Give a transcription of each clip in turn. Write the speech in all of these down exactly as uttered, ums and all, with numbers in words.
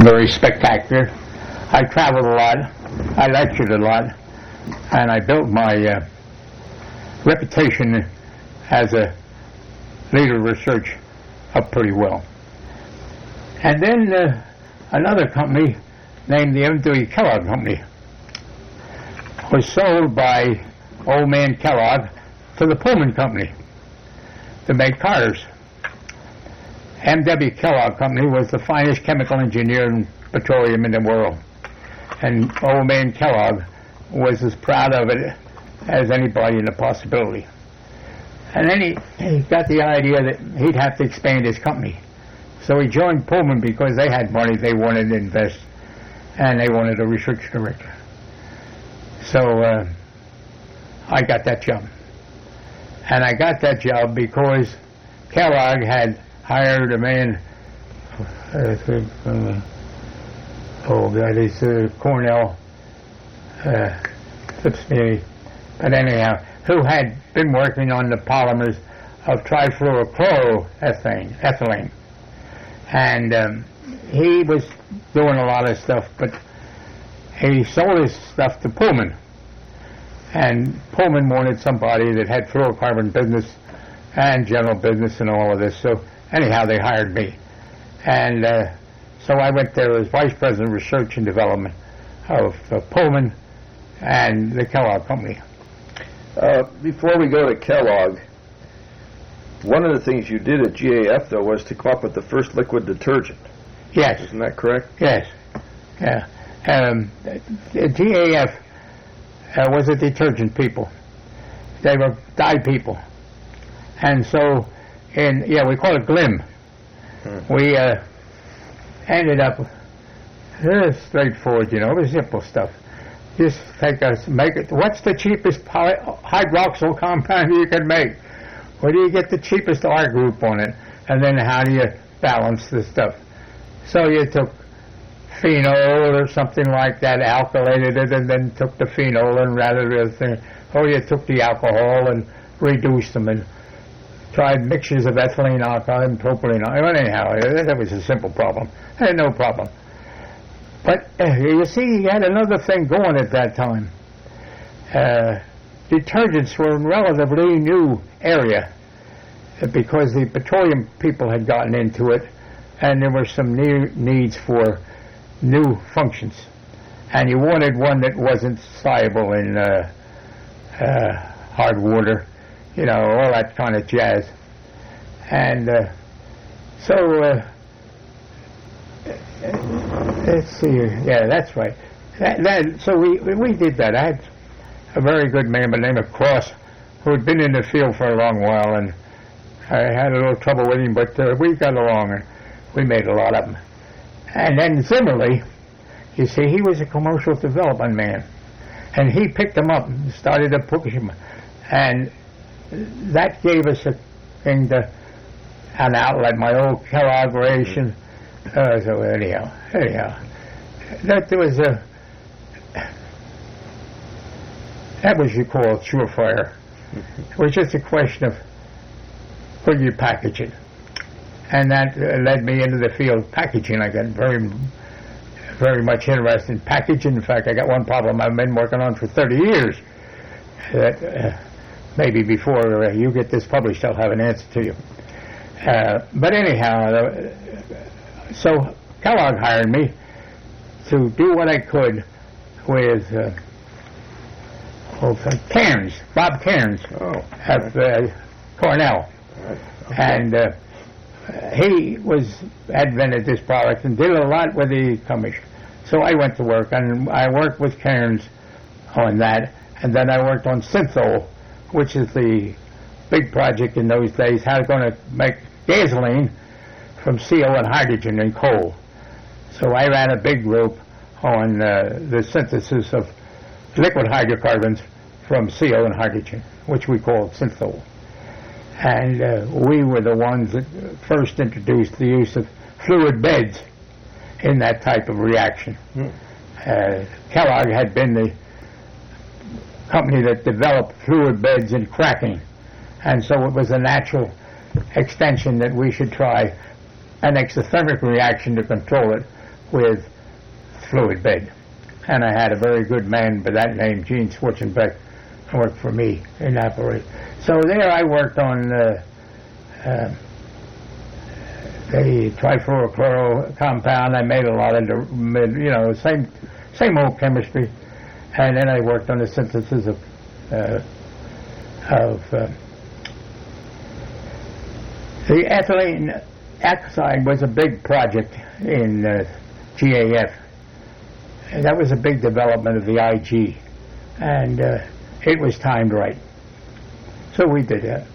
very spectacular. I traveled a lot, I lectured a lot, and I built my uh, reputation as a leader of research up pretty well. And then uh, another company named the M W Kellogg Company was sold by old man Kellogg to the Pullman Company to make cars. M W Kellogg Company was the finest chemical engineer in petroleum in the world. And old man Kellogg was as proud of it as anybody in the possibility. And then he, he got the idea that he'd have to expand his company. So he joined Pullman because they had money they wanted to invest, and they wanted a research director. So uh, I got that job. And I got that job because Kellogg had hired a man, uh, oh God, he's uh, Cornell, uh, flips me, but anyhow, who had been working on the polymers of trifluorochloroethylene, ethylene. And um, he was doing a lot of stuff, but he sold his stuff to Pullman. And Pullman wanted somebody that had fluorocarbon business and general business and all of this. So anyhow, they hired me. And uh, so I went there as Vice President of Research and Development of uh, Pullman and the Kellogg Company. Uh, before we go to Kellogg, one of the things you did at G A F, though, was to come up with the first liquid detergent. Yes. Isn't that correct? Yes. Yeah. Um, the G A F uh, was a detergent people. They were dye people. And so, in yeah, we call it Glim. Hmm. We uh, ended up, uh, straightforward, you know, it was simple stuff. Just take us, make it, what's the cheapest poly, hydroxyl compound you can make? Where do you get the cheapest R group on it? And then how do you balance the stuff? So you took phenol or something like that, alkylated it, and then took the phenol and rather than thing, or you took the alcohol and reduced them and tried mixtures of ethylene alcohol and propylene alcohol. Anyhow, that was a simple problem. Had no problem. But uh, you see, you had another thing going at that time. Uh, detergents were a relatively new area uh, because the petroleum people had gotten into it, and there were some new needs for new functions. And you wanted one that wasn't soluble in uh, uh, hard water, you know, all that kind of jazz. And uh, so... Uh, Let's see here. Yeah, that's right. That, that, so we we did that. I had a very good man by the name of Cross who had been in the field for a long while, and I had a little trouble with him, but uh, we got along, and we made a lot of them. And then Zimmerly, you see, he was a commercial development man, and he picked them up and started to push them, and that gave us a thing to, an outlet, my old Kellogg ration. Uh, so anyhow, anyhow, that was a, that was you call surefire. It was just a question of where you package it. And that uh, led me into the field of packaging. I got very, very much interested in packaging. In fact, I got one problem I've been working on for thirty years that uh, maybe before uh, you get this published, I'll have an answer to you. Uh, but anyhow, uh, so Kellogg hired me to do what I could with uh, oh, Cairns, Bob Cairns, oh, at uh, Cornell. Right. Okay. And uh, he was invented this product and did a lot with the commission. So I went to work, and I worked with Cairns on that, and then I worked on Synthol, which is the big project in those days, how they're going to make gasoline from C O and hydrogen and coal. So I ran a big group on uh, the synthesis of liquid hydrocarbons from C O and hydrogen, which we called Synthol. And uh, we were the ones that first introduced the use of fluid beds in that type of reaction. Mm. Uh, Kellogg had been the company that developed fluid beds in cracking, and so it was a natural extension that we should try an exothermic reaction to control it with fluid bed. And I had a very good man by that name, Gene Schwarzenbeck, worked for me in that parade. So there I worked on uh, uh, the trifluorochloro compound. I made a lot of, the, you know, same same old chemistry. And then I worked on the synthesis of uh, of uh, the ethylene oxide was a big project in uh, G A F. And that was a big development of the I G, and uh, it was timed right. So we did that.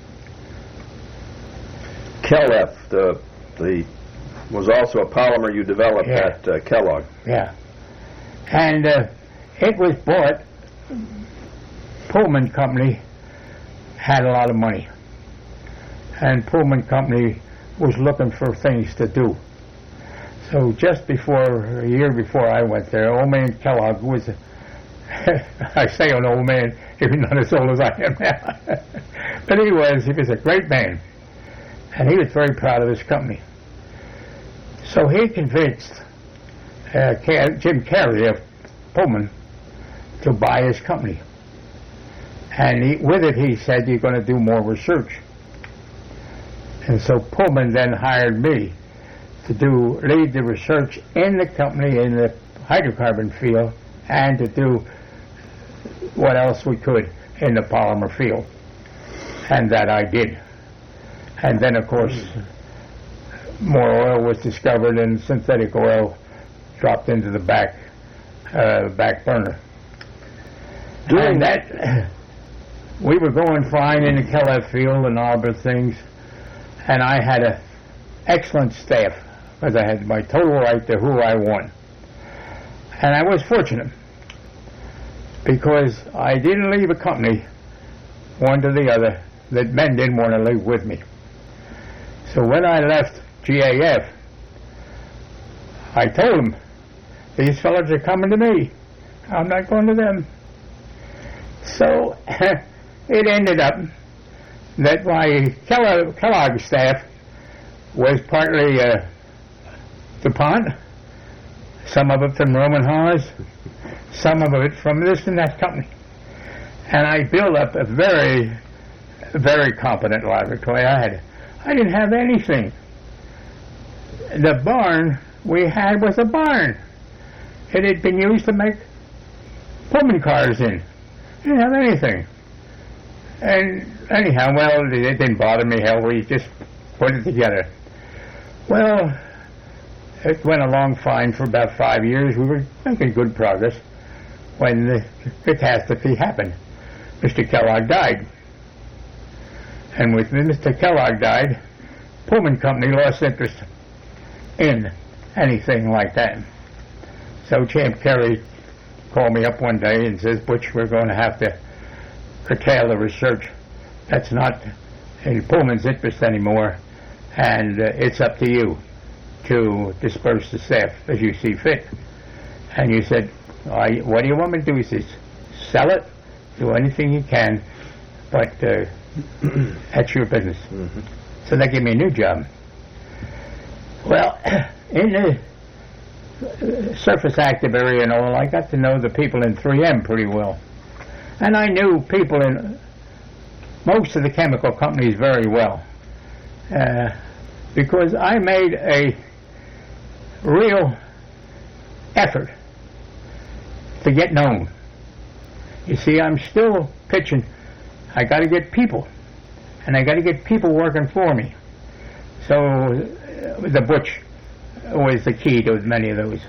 Kel-F, the, the, was also a polymer you developed Yeah. at uh, Kellogg. Yeah. And uh, it was bought, Pullman Company had a lot of money. And Pullman Company was looking for things to do. So just before, a year before I went there, old man Kellogg was, I say an old man, even not as old as I am now. But he was, he was a great man. And he was very proud of his company. So he convinced uh, Jim Carey of Pullman to buy his company. And he, with it, he said, you're going to do more research. And so Pullman then hired me to do lead the research in the company in the hydrocarbon field and to do what else we could in the polymer field. And that I did. And then, of course, more oil was discovered and synthetic oil dropped into the back uh, back burner. Doing that, we were going fine in the Kel-F field and all the things, and I had an excellent staff because I had my total right to who I want. And I was fortunate because I didn't leave a company, one to the other, that men didn't want to leave with me. So when I left G A F, I told them, these fellas are coming to me. I'm not going to them. So it ended up that my Kellogg, Kellogg staff was partly uh, DuPont, some of it from Roman Haas, some of it from this and that company. And I built up a very, very competent laboratory. I had, I didn't have anything. The barn we had was a barn. It had been used to make Pullman cars in. Didn't have anything. And anyhow, well, it didn't bother me. Hell, we just put it together. Well, it went along fine for about five years. We were making good progress when the catastrophe happened. Mister Kellogg died. And when Mister Kellogg died, Pullman Company lost interest in anything like that. So Champ Carey called me up one day and says, Butch, we're going to have to curtail the research. That's not in Pullman's interest anymore, and uh, it's up to you to disperse the staff as you see fit. And you said, I, what do you want me to do? He says, sell it, do anything you can, but uh, that's your business. Mm-hmm. So they gave me a new job. Well, in the surface active area and all, I got to know the people in three M pretty well. And I knew people in most of the chemical companies very well. Uh, because I made a real effort to get known. You see, I'm still pitching. I got to get people. And I got to get people working for me. So uh, the Butch was the key to many of those.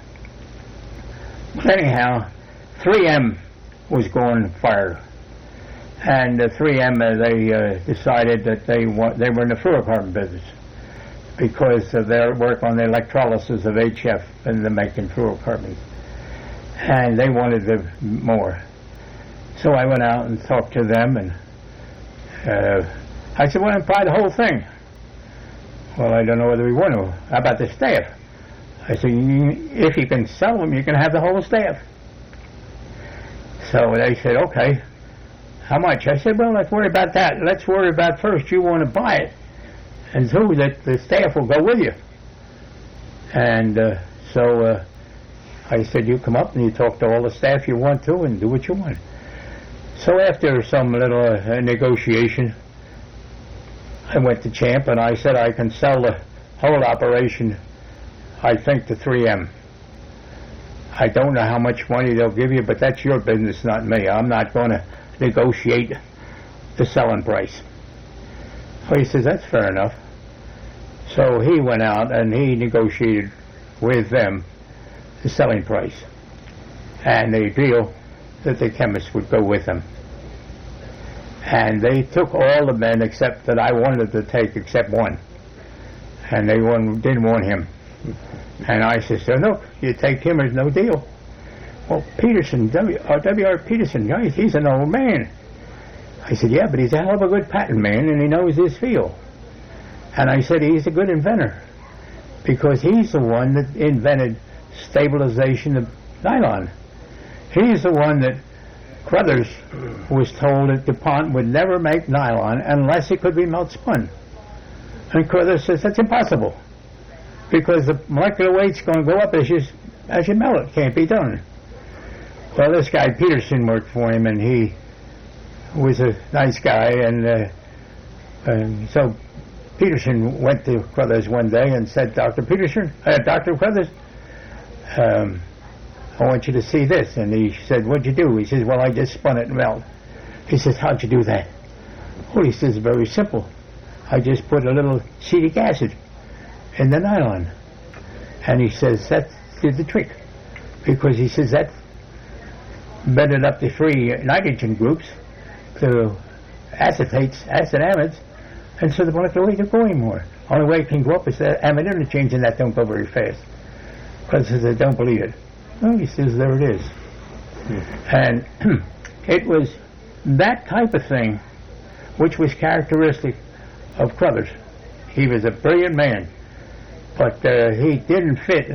But anyhow, three M was going fire. And uh, three M, uh, they uh, decided that they wa- they were in the fluorocarbon business because of their work on the electrolysis of H F and the making fluorocarbons. And they wanted the more. So I went out and talked to them, and uh, I said, well, buy the whole thing. Well, I don't know whether we want to. How about the staff? I said, if you can sell them, you can have the whole staff. So they said, okay, how much? I said, well, let's worry about that. Let's worry about first, you want to buy it, and two, that the staff will go with you. And uh, so uh, I said, you come up and you talk to all the staff you want to and do what you want. So after some little uh, negotiation, I went to Champ and I said I can sell the whole operation, I think, to three M. I don't know how much money they'll give you, but that's your business, not me. I'm not going to negotiate the selling price. So he says, that's fair enough. So he went out and he negotiated with them the selling price and the deal that the chemists would go with them. And they took all the men except that I wanted to take except one. And they won, didn't want him. And I said, so no, you take him, there's no deal. Well, Peterson, W. Uh, W R Peterson, guys, he's an old man. I said, yeah, but he's a hell of a good patent man and he knows his field. And I said, he's a good inventor because he's the one that invented stabilization of nylon. He's the one that Crothers was told that DuPont would never make nylon unless it could be melt spun. And Crothers says that's impossible because the molecular weight's going to go up as you, as you melt it. Can't be done. Well, this guy Peterson worked for him, and he was a nice guy, and, uh, and so Peterson went to Crothers one day and said, Doctor Peterson, uh, Doctor Crothers, um, I want you to see this. And he said, what'd you do? He says, well, I just spun it and melt. He says, how'd you do that? Well, he says, very simple. I just put a little acetic acid in the nylon. And he says, that did the trick. Because he says that bended up the three nitrogen groups to acetates, acid amides, and so the molecular weight don't go anymore. Only way it can go up is the amide interchange, and that don't go very fast. Because they don't believe it. Well, he says, there it is. Mm. And it was that type of thing which was characteristic of Crothers. He was a brilliant man, but uh, he didn't fit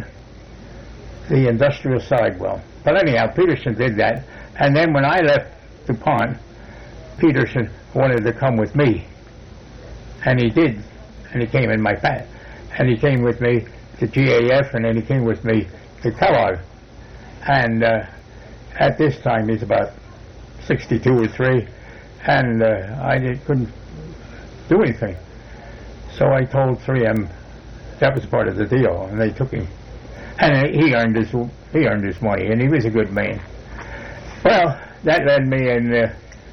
the industrial side well. But anyhow, Peterson did that. And then when I left DuPont, Peterson wanted to come with me. And he did. And he came in my path. And he came with me to G A F, and then he came with me to Kellogg. And uh, at this time, he's about sixty-two or three, and uh, I did, couldn't do anything. So I told three M that was part of the deal, and they took him. And he earned his he earned his money, and he was a good man. Well, that led me in. Uh,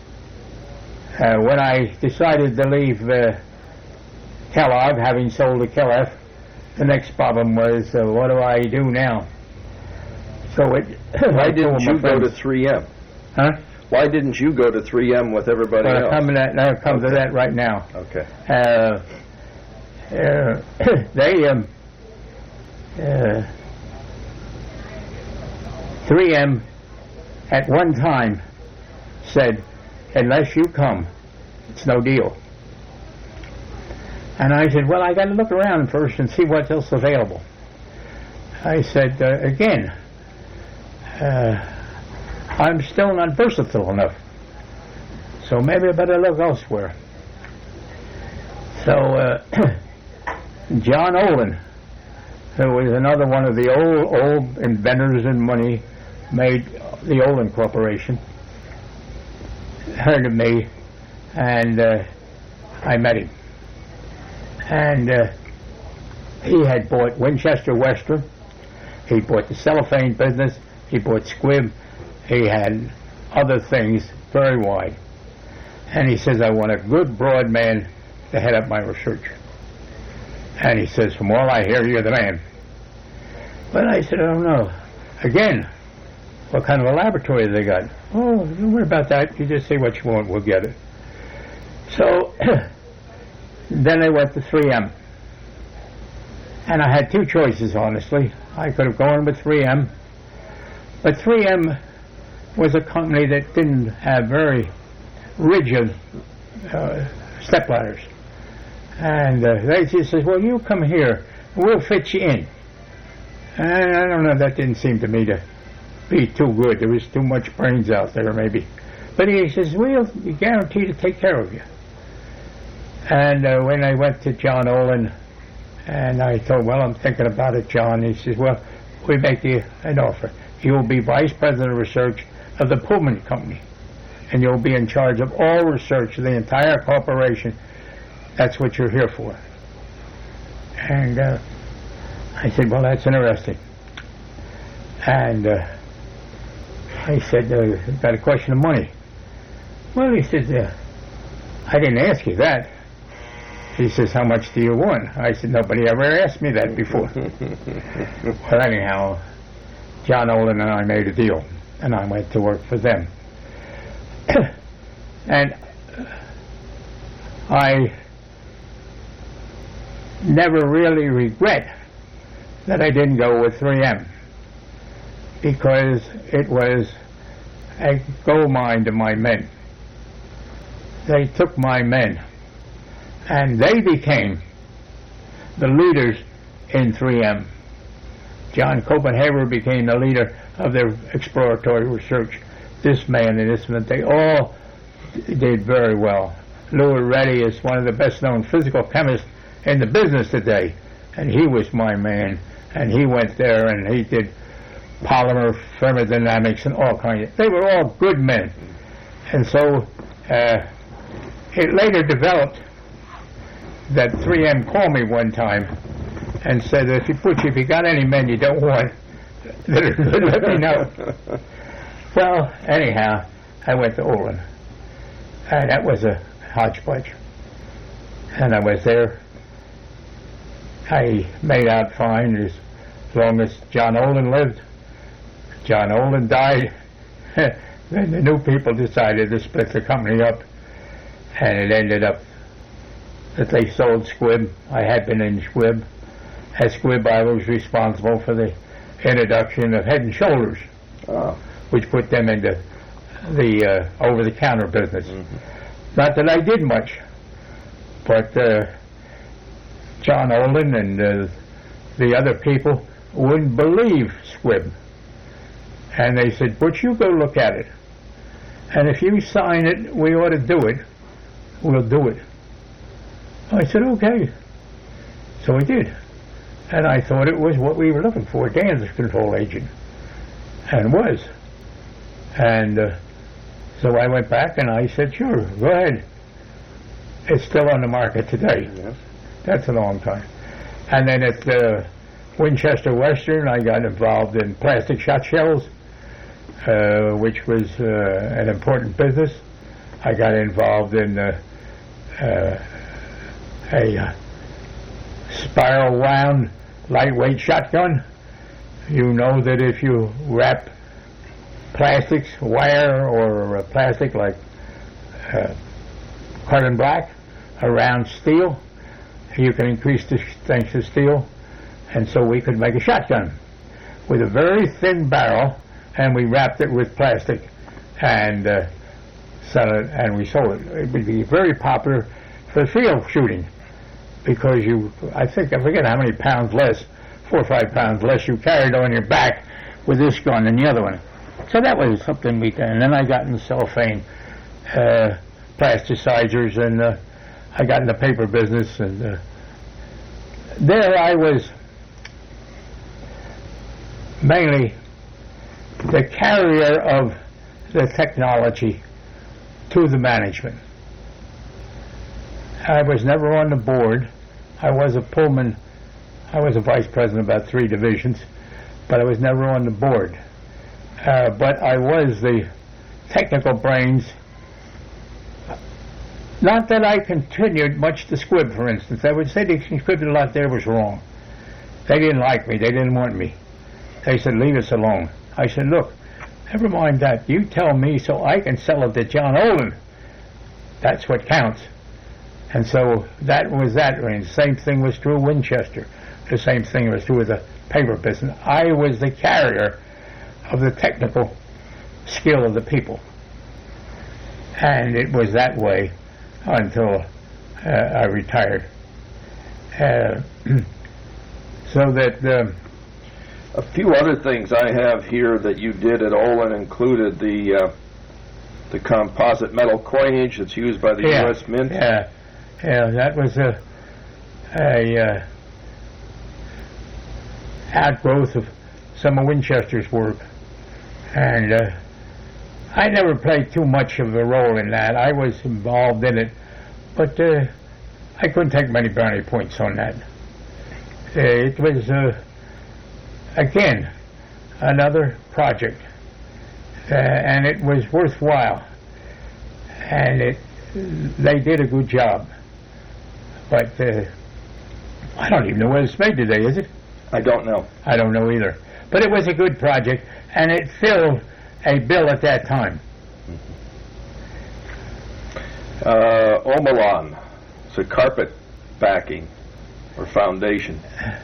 uh, when I decided to leave uh, Kellogg, having sold to K L F, the next problem was, uh, what do I do now? So it. Why didn't you go to three M? Huh? Why didn't you go to three M with everybody well, else? I'll come, to that, I'll come okay. to that right now. Okay. Uh, uh, they, um, uh, three M at one time said, unless you come, it's no deal. And I said, well, I got to look around first and see what's else available. I said, uh, again, uh, I'm still not versatile enough, so maybe I better look elsewhere. So uh, John Olin, who was another one of the old, old inventors in money, made the Olin Corporation, heard of me, and uh, I met him. And uh, he had bought Winchester Western, he bought the cellophane business, he bought Squibb, he had other things very wide. And he says, I want a good broad man to head up my research. And he says, from all I hear, you're the man. But I said, I don't know. Again, what kind of a laboratory they got? Oh, don't worry about that. You just say what you want, we'll get it. So then I went to three M. And I had two choices, honestly. I could have gone with three M. But three M was a company that didn't have very rigid uh, step ladders. And uh, they just said, well, you come here, we'll fit you in. And I don't know, that didn't seem to me to be too good. There was too much brains out there, maybe. But he says, we'll guarantee to take care of you. And uh, when I went to John Olin, and I told, well, I'm thinking about it, John. He says, well, we make you an offer. You will be vice president of research of the Pullman Company, and you'll be in charge of all research of the entire corporation. That's what you're here for. And uh, I said, well, that's interesting. And uh, I said, uh, got a question of money. Well, he says, uh, I didn't ask you that. He says, how much do you want? I said, nobody ever asked me that before. Well, anyhow, John Olin and I made a deal, and I went to work for them. And I never really regret that I didn't go with three M, because it was a gold mine to my men. They took my men, and they became the leaders in three M. John Copenhaver became the leader of their exploratory research. This man and this man, they all did very well. Louis Reddy is one of the best-known physical chemists in the business today, and he was my man, and he went there and he did polymer thermodynamics and all kinds of, they were all good men. And so uh, it later developed that three M called me one time and said, if you put if you got any men you don't want, let me know. Well, anyhow, I went to Olin, and that was a hodgepodge. And I was there. I made out fine as long as John Olin lived. John Olin died. Then the new people decided to split the company up, and it ended up that they sold Squibb. I had been in Squibb. At Squibb, I was responsible for the introduction of Head and Shoulders, oh. which put them into the uh, over-the-counter business. Mm-hmm. Not that I did much, but uh, John Olin and uh, the other people wouldn't believe Squibb. And they said, Butch, you go look at it. And if you sign it, we ought to do it. We'll do it. I said, okay. So we did. And I thought it was what we were looking for, Dan's control agent. And was. And uh, so I went back and I said, sure, go ahead. It's still on the market today. Yes. That's a long time. And then at uh, Winchester Western, I got involved in plastic shot shells, uh, which was uh, an important business. I got involved in uh, uh, a uh, spiral wound lightweight shotgun. You know that if you wrap plastics, wire or uh, plastic like uh, carbon black around steel, you can increase the strength of steel. And so we could make a shotgun with a very thin barrel, and we wrapped it with plastic and uh, sell it, and we sold it. It would be very popular for field shooting because you, I think, I forget how many pounds less, four or five pounds less you carried on your back with this gun than the other one. So that was something we did. And then I got into cellophane uh, plasticizers, and uh, I got in the paper business, and uh, there I was mainly the carrier of the technology to the management. I was never on the board. I was a Pullman, I was a vice president of about three divisions, but I was never on the board. Uh, but I was the technical brains. Not that I continued much to Squibb, for instance. I would say they contributed a lot there was wrong. They didn't like me. They didn't want me. They said, leave us alone. I said, look, never mind that. You tell me so I can sell it to John Olin. That's what counts. And so that was that range. The same thing was true of Winchester. The same thing was true of the paper business. I was the carrier of the technical skill of the people. And it was that way until uh, I retired. Uh, so that... Uh, A few other things I have here that you did at Olin included the uh, the composite metal coinage that's used by the yeah, U S Mint. Yeah, yeah, that was a, a uh, outgrowth of some of Winchester's work. And uh, I never played too much of a role in that. I was involved in it, but uh, I couldn't take many brownie points on that. Uh, it was, uh, again, another project, uh, and it was worthwhile. And it, they did a good job. But uh, I don't even know whether it's made today, is it? I don't know. I don't know either. But it was a good project, and it filled a bill at that time. Uh, Omalon. It's a carpet backing or foundation.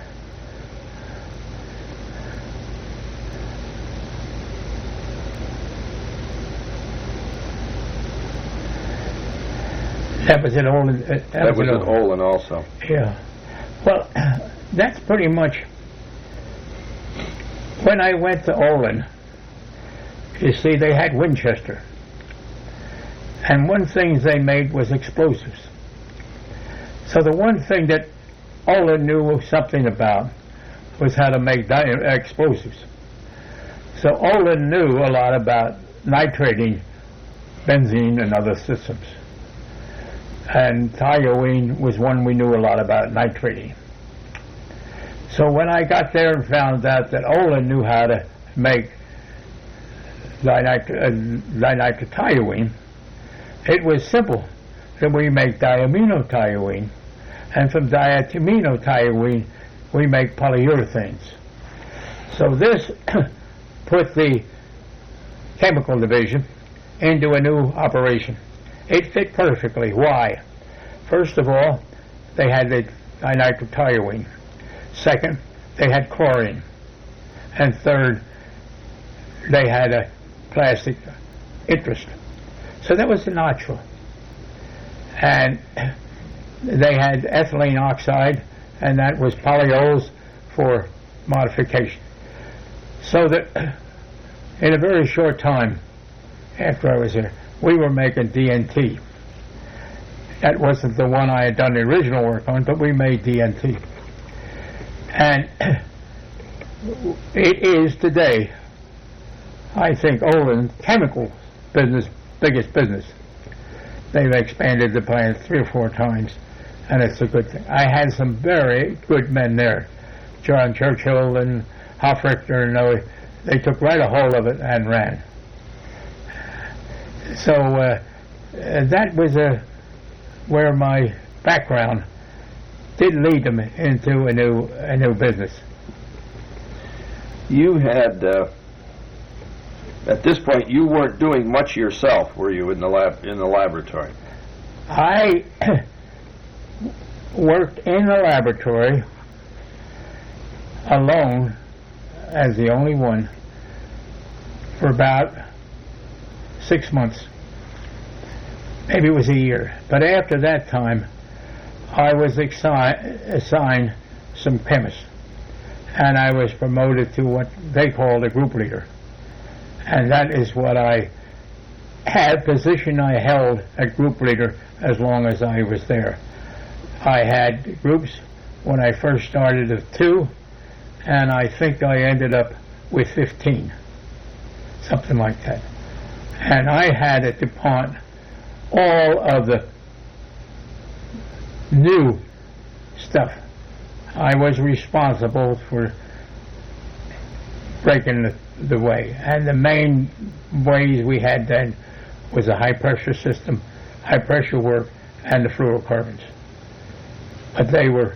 That was an Olin. Uh, that, That was an at Olin also. Yeah. Well, that's pretty much when I went to Olin. You see, they had Winchester, and one thing they made was explosives. So the one thing that Olin knew something about was how to make di- explosives. So Olin knew a lot about nitrating benzene and other systems. And toluene was one we knew a lot about, nitrating. So when I got there and found out that Olin knew how to make dinitro-toluene, it was simple. Then we make diaminotoluene, and from diaminotoluene we make polyurethanes. So this put the chemical division into a new operation. It fit perfectly. Why? First of all, they had the dinitrotoluene. Second, they had chlorine. And third, they had a plastic interest. So that was the natural. And they had ethylene oxide, and that was polyols for modification. So that in a very short time after I was there, we were making D N T. That wasn't the one I had done the original work on, but we made D N T. And it is today, I think, Olin's chemical business, biggest business. They've expanded the plant three or four times, and it's a good thing. I had some very good men there, John Churchill and Hofrichter, and they, they took right a hold of it and ran. So uh, that was a, where my background did lead them into a new a new business. You had, uh, at this point, you weren't doing much yourself, were you, in the lab in the laboratory? I worked in the laboratory alone, as the only one, for about six months. Maybe it was a year. But after that time, I was assi- assigned some chemists, and I was promoted to what they called a group leader. And that is what I had, position I held at group leader as long as I was there. I had groups when I first started of two, and I think I ended up with fifteen, something like that. And I had at DuPont all of the new stuff. I was responsible for breaking the, the way. And the main ways we had then was a high pressure system, high pressure work, and the fluorocarbons. But they were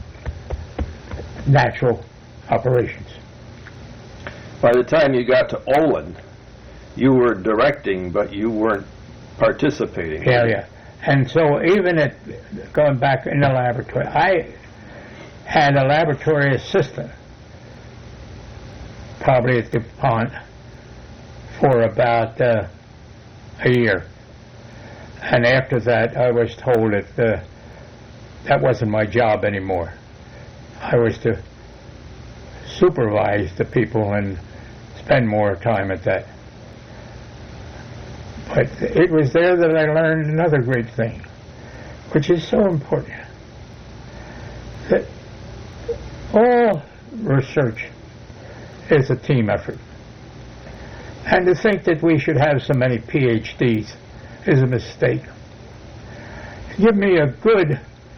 natural operations. By the time you got to Olin, you were directing, but you weren't participating. Yeah, yeah. And so even at going back in the laboratory, I had a laboratory assistant, probably at DuPont, for about uh, a year. And after that, I was told that uh, that wasn't my job anymore. I was to supervise the people and spend more time at that. But it was there that I learned another great thing, which is so important. That all research is a team effort. And to think that we should have so many P H Ds is a mistake. Give me a good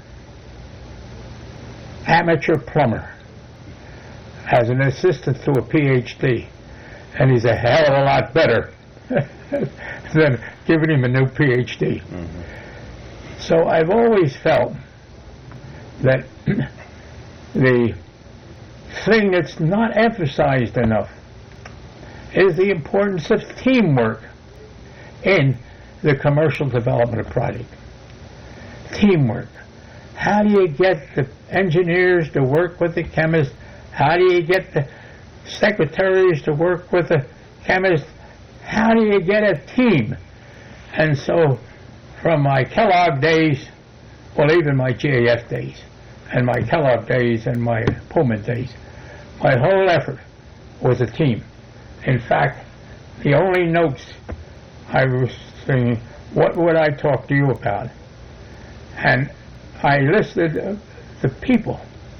amateur plumber as an assistant to a P H D, and he's a hell of a lot better than giving him a new P H D. Mm-hmm. So I've always felt that the thing that's not emphasized enough is the importance of teamwork in the commercial development of product. Teamwork. How do you get the engineers to work with the chemists? How do you get the secretaries to work with the chemists? How do you get a team? And so from my Kellogg days, well, even my G A F days, and my Kellogg days and my Pullman days, my whole effort was a team. In fact, the only notes I was saying, what would I talk to you about? And I listed uh, the people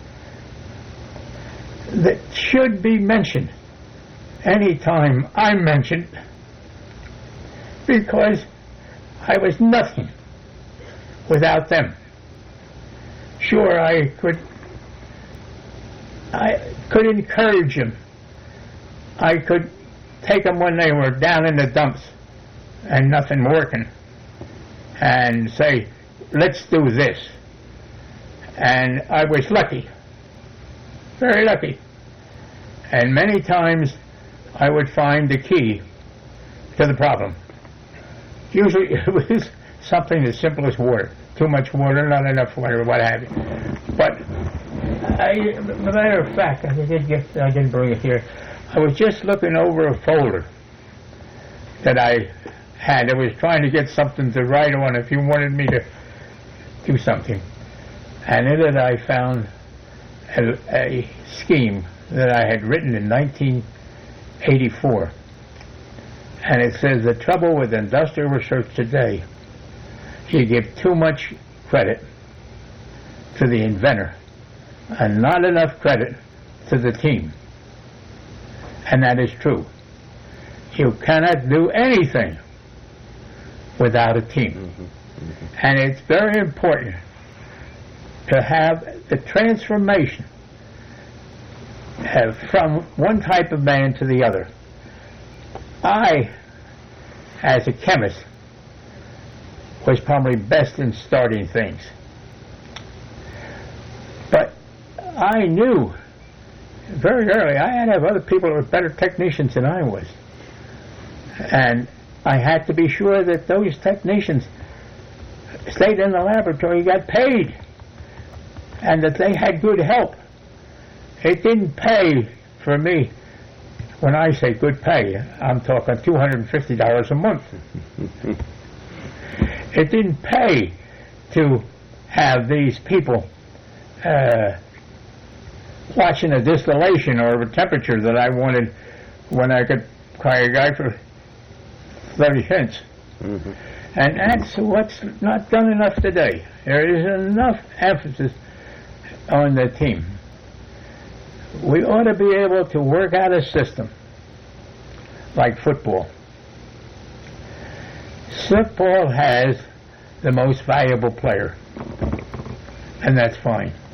that should be mentioned anytime I'm mentioned, because I was nothing without them. Sure, I could I could encourage them. I could take them when they were down in the dumps and nothing working and say, let's do this. And I was lucky, very lucky. And many times I would find the key to the problem. Usually it was something as simple as water. Too much water, not enough water, what have you. But I, as a matter of fact, I did get, I didn't bring it here. I was just looking over a folder that I had. I was trying to get something to write on if you wanted me to do something. And in it I found a, a scheme that I had written in nineteen eighty-four. And it says, the trouble with industrial research today, you give too much credit to the inventor and not enough credit to the team. And that is true. You cannot do anything without a team. Mm-hmm. Mm-hmm. And it's very important to have the transformation have from one type of man to the other. I, as a chemist, was probably best in starting things. But I knew very early I had to have other people that were better technicians than I was. And I had to be sure that those technicians stayed in the laboratory, got paid, and that they had good help. It didn't pay for me. When I say good pay, I'm talking two hundred fifty dollars a month. It didn't pay to have these people uh, watching a distillation or a temperature that I wanted when I could hire a guy for thirty cents. Mm-hmm. And that's what's not done enough today. There is enough emphasis on the team. We ought to be able to work out a system like football. Football has the most valuable player, and that's fine.